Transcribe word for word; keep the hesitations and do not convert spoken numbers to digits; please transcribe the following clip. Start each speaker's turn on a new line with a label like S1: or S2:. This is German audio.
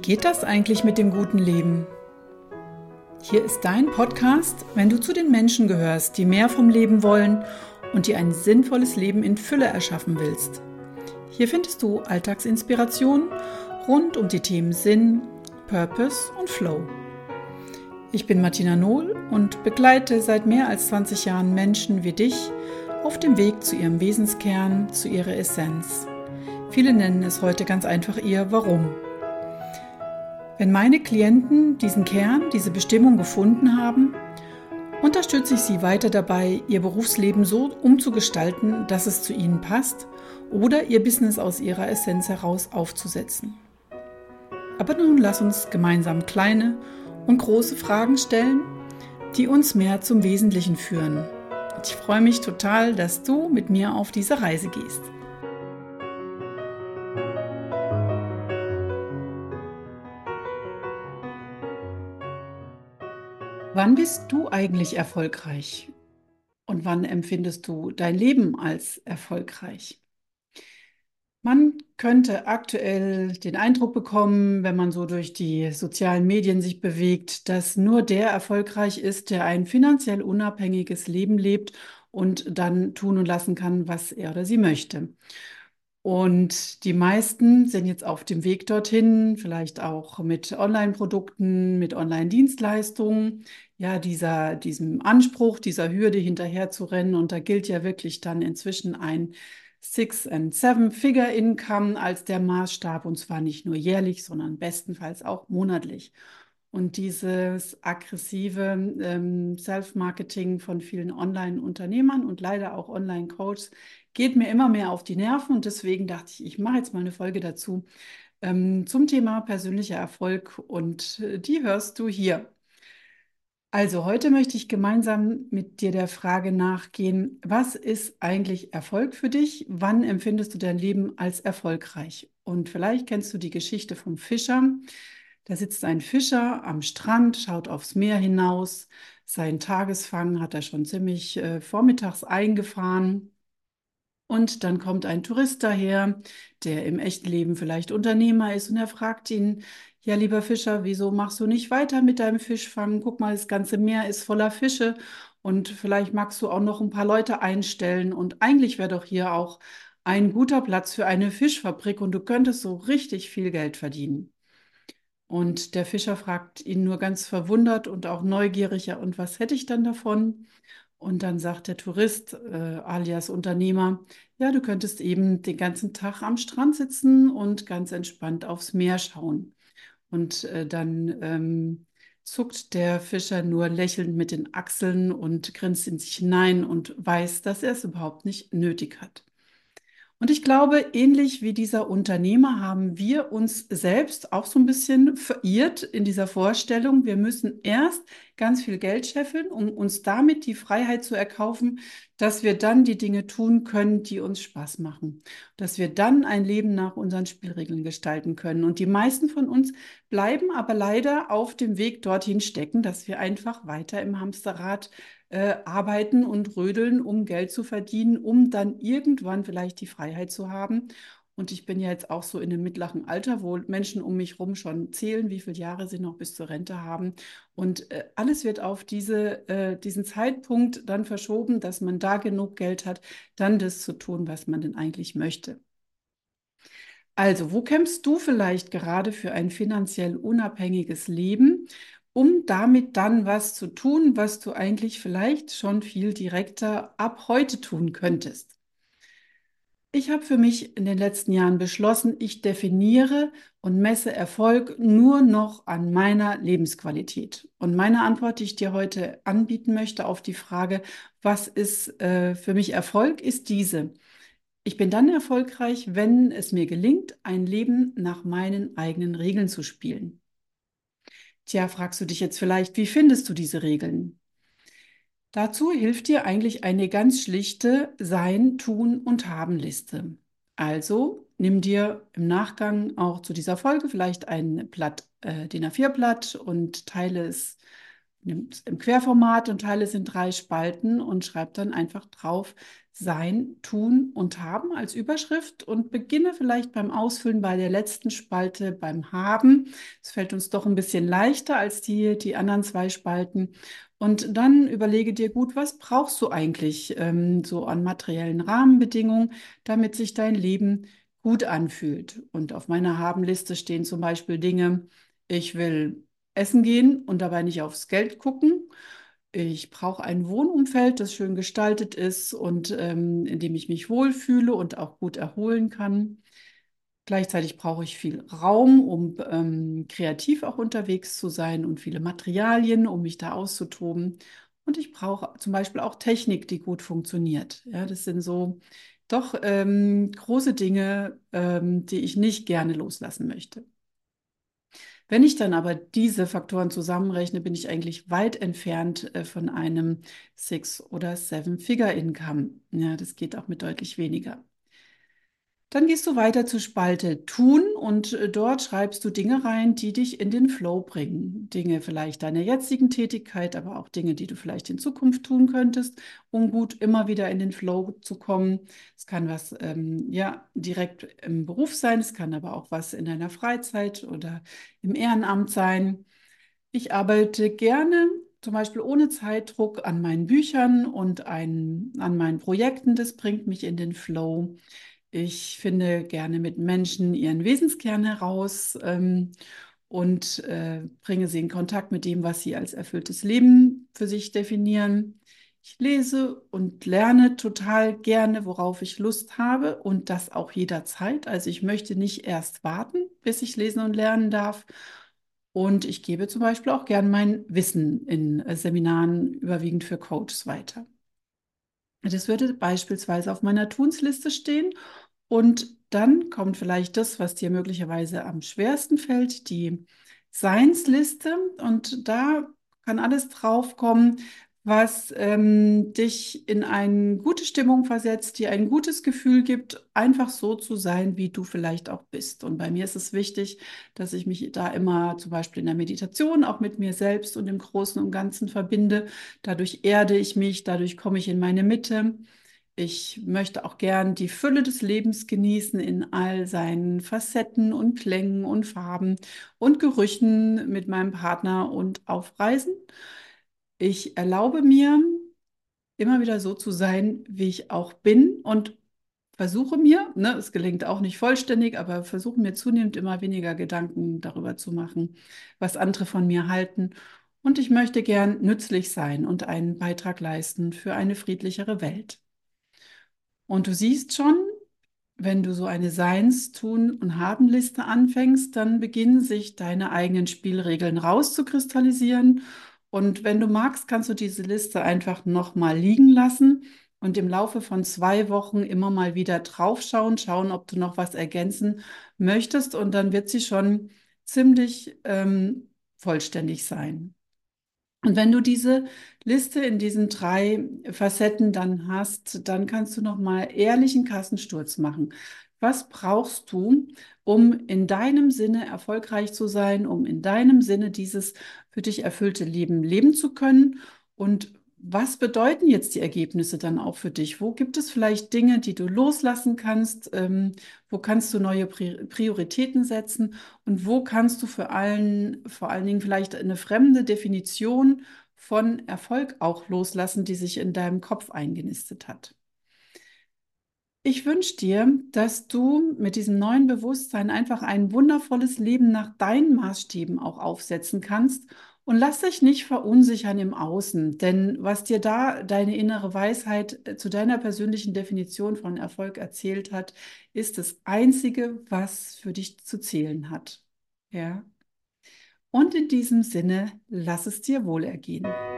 S1: geht das eigentlich mit dem guten Leben? Hier ist dein Podcast, wenn du zu den Menschen gehörst, die mehr vom Leben wollen und die ein sinnvolles Leben in Fülle erschaffen willst. Hier findest du Alltagsinspirationen rund um die Themen Sinn, Purpose und Flow. Ich bin Martina Nohl und begleite seit mehr als zwanzig Jahren Menschen wie dich auf dem Weg zu ihrem Wesenskern, zu ihrer Essenz. Viele nennen es heute ganz einfach ihr Warum. Wenn meine Klienten diesen Kern, diese Bestimmung gefunden haben, unterstütze ich sie weiter dabei, ihr Berufsleben so umzugestalten, dass es zu ihnen passt oder ihr Business aus ihrer Essenz heraus aufzusetzen. Aber nun lass uns gemeinsam kleine und große Fragen stellen, die uns mehr zum Wesentlichen führen. Und ich freue mich total, dass du mit mir auf diese Reise gehst. Wann bist du eigentlich erfolgreich? Und wann empfindest du dein Leben als erfolgreich? Man könnte aktuell den Eindruck bekommen, wenn man so durch die sozialen Medien sich bewegt, dass nur der erfolgreich ist, der ein finanziell unabhängiges Leben lebt und dann tun und lassen kann, was er oder sie möchte. Und die meisten sind jetzt auf dem Weg dorthin, vielleicht auch mit Online-Produkten, mit Online-Dienstleistungen, ja, dieser, diesem Anspruch, dieser Hürde hinterher zu rennen. Und da gilt ja wirklich dann inzwischen ein Six- and Seven-Figure-Income als der Maßstab, und zwar nicht nur jährlich, sondern bestenfalls auch monatlich. Und dieses aggressive ähm, Self-Marketing von vielen Online-Unternehmern und leider auch Online-Coaches geht mir immer mehr auf die Nerven. Und deswegen dachte ich, ich mache jetzt mal eine Folge dazu ähm, zum Thema persönlicher Erfolg. Und äh, die hörst du hier. Also heute möchte ich gemeinsam mit dir der Frage nachgehen, was ist eigentlich Erfolg für dich? Wann empfindest du dein Leben als erfolgreich? Und vielleicht kennst du die Geschichte vom Fischer. Da sitzt ein Fischer am Strand, schaut aufs Meer hinaus. Seinen Tagesfang hat er schon ziemlich äh, vormittags eingefahren. Und dann kommt ein Tourist daher, der im echten Leben vielleicht Unternehmer ist, und er fragt ihn: Ja, lieber Fischer, wieso machst du nicht weiter mit deinem Fischfang? Guck mal, das ganze Meer ist voller Fische und vielleicht magst du auch noch ein paar Leute einstellen. Und eigentlich wäre doch hier auch ein guter Platz für eine Fischfabrik und du könntest so richtig viel Geld verdienen. Und der Fischer fragt ihn nur ganz verwundert und auch neugierig: Ja, und was hätte ich dann davon? Und dann sagt der Tourist, äh, alias Unternehmer: Ja, du könntest eben den ganzen Tag am Strand sitzen und ganz entspannt aufs Meer schauen. Und äh, dann ähm, zuckt der Fischer nur lächelnd mit den Achseln und grinst in sich hinein und weiß, dass er es überhaupt nicht nötig hat. Und ich glaube, ähnlich wie dieser Unternehmer haben wir uns selbst auch so ein bisschen verirrt in dieser Vorstellung, wir müssen erst ganz viel Geld scheffeln, um uns damit die Freiheit zu erkaufen, dass wir dann die Dinge tun können, die uns Spaß machen, dass wir dann ein Leben nach unseren Spielregeln gestalten können. Und die meisten von uns bleiben aber leider auf dem Weg dorthin stecken, dass wir einfach weiter im Hamsterrad äh, arbeiten und rödeln, um Geld zu verdienen, um dann irgendwann vielleicht die Freiheit zu haben. Und ich bin ja jetzt auch so in einem mittleren Alter, wo Menschen um mich herum schon zählen, wie viele Jahre sie noch bis zur Rente haben. Und äh, alles wird auf diese, äh, diesen Zeitpunkt dann verschoben, dass man da genug Geld hat, dann das zu tun, was man denn eigentlich möchte. Also, wo kämpfst du vielleicht gerade für ein finanziell unabhängiges Leben, um damit dann was zu tun, was du eigentlich vielleicht schon viel direkter ab heute tun könntest? Ich habe für mich in den letzten Jahren beschlossen, ich definiere und messe Erfolg nur noch an meiner Lebensqualität. Und meine Antwort, die ich dir heute anbieten möchte auf die Frage, was ist äh, für mich Erfolg, ist diese: Ich bin dann erfolgreich, wenn es mir gelingt, ein Leben nach meinen eigenen Regeln zu spielen. Tja, fragst du dich jetzt vielleicht, wie findest du diese Regeln? Dazu hilft dir eigentlich eine ganz schlichte Sein, Tun und Haben-Liste. Also nimm dir im Nachgang auch zu dieser Folge vielleicht ein Blatt, äh, D I N A vier Blatt, und teile es nimm es im Querformat und teile es in drei Spalten und schreib dann einfach drauf Sein, Tun und Haben als Überschrift und beginne vielleicht beim Ausfüllen bei der letzten Spalte beim Haben. Es fällt uns doch ein bisschen leichter als die, die anderen zwei Spalten. Und dann überlege dir gut, was brauchst du eigentlich ähm, so an materiellen Rahmenbedingungen, damit sich dein Leben gut anfühlt. Und auf meiner Haben-Liste stehen zum Beispiel Dinge, ich will essen gehen und dabei nicht aufs Geld gucken. Ich brauche ein Wohnumfeld, das schön gestaltet ist und ähm, in dem ich mich wohlfühle und auch gut erholen kann. Gleichzeitig brauche ich viel Raum, um ähm, kreativ auch unterwegs zu sein und viele Materialien, um mich da auszutoben. Und ich brauche zum Beispiel auch Technik, die gut funktioniert. Ja, das sind so doch ähm, große Dinge, ähm, die ich nicht gerne loslassen möchte. Wenn ich dann aber diese Faktoren zusammenrechne, bin ich eigentlich weit entfernt äh, von einem Six- oder Seven-Figure-Income. Ja, das geht auch mit deutlich weniger. Dann gehst du weiter zur Spalte Tun und äh, dort schreibst du Dinge rein, die dich in den Flow bringen. Dinge vielleicht deiner jetzigen Tätigkeit, aber auch Dinge, die du vielleicht in Zukunft tun könntest, um gut immer wieder in den Flow zu kommen. Es kann was ähm, ja direkt im Beruf sein, es kann aber auch was in deiner Freizeit oder im Ehrenamt sein. Ich arbeite gerne, zum Beispiel ohne Zeitdruck, an meinen Büchern und ein, an meinen Projekten. Das bringt mich in den Flow. Ich finde gerne mit Menschen ihren Wesenskern heraus ähm, und äh, bringe sie in Kontakt mit dem, was sie als erfülltes Leben für sich definieren. Ich lese und lerne total gerne, worauf ich Lust habe und das auch jederzeit. Also ich möchte nicht erst warten, bis ich lesen und lernen darf. Und ich gebe zum Beispiel auch gern mein Wissen in äh, Seminaren, überwiegend für Coaches, weiter. Das würde beispielsweise auf meiner Tunsliste stehen. Und dann kommt vielleicht das, was dir möglicherweise am schwersten fällt, die Seinsliste. Und da kann alles draufkommen, was ähm, dich in eine gute Stimmung versetzt, dir ein gutes Gefühl gibt, einfach so zu sein, wie du vielleicht auch bist. Und bei mir ist es wichtig, dass ich mich da immer zum Beispiel in der Meditation auch mit mir selbst und im Großen und Ganzen verbinde. Dadurch erde ich mich, dadurch komme ich in meine Mitte. Ich möchte auch gern die Fülle des Lebens genießen in all seinen Facetten und Klängen und Farben und Gerüchen mit meinem Partner und auf Reisen. Ich erlaube mir, immer wieder so zu sein, wie ich auch bin und versuche mir, ne, es gelingt auch nicht vollständig, aber versuche mir zunehmend immer weniger Gedanken darüber zu machen, was andere von mir halten. Und ich möchte gern nützlich sein und einen Beitrag leisten für eine friedlichere Welt. Und du siehst schon, wenn du so eine Seins-, Tun- und Haben-Liste anfängst, dann beginnen sich deine eigenen Spielregeln rauszukristallisieren. Und wenn du magst, kannst du diese Liste einfach nochmal liegen lassen und im Laufe von zwei Wochen immer mal wieder draufschauen, schauen, ob du noch was ergänzen möchtest. Und dann wird sie schon ziemlich ähm, vollständig sein. Und wenn du diese Liste in diesen drei Facetten dann hast, dann kannst du noch mal ehrlichen Kassensturz machen. Was brauchst du, um in deinem Sinne erfolgreich zu sein, um in deinem Sinne dieses für dich erfüllte Leben leben zu können? Und was bedeuten jetzt die Ergebnisse dann auch für dich? Wo gibt es vielleicht Dinge, die du loslassen kannst? Ähm, wo kannst du neue Pri- Prioritäten setzen? Und wo kannst du für allen, vor allen Dingen vielleicht eine fremde Definition von Erfolg auch loslassen, die sich in deinem Kopf eingenistet hat? Ich wünsche dir, dass du mit diesem neuen Bewusstsein einfach ein wundervolles Leben nach deinen Maßstäben auch aufsetzen kannst und lass dich nicht verunsichern im Außen, denn was dir da deine innere Weisheit äh, zu deiner persönlichen Definition von Erfolg erzählt hat, ist das Einzige, was für dich zu zählen hat. Ja. Und in diesem Sinne, lass es dir wohlergehen.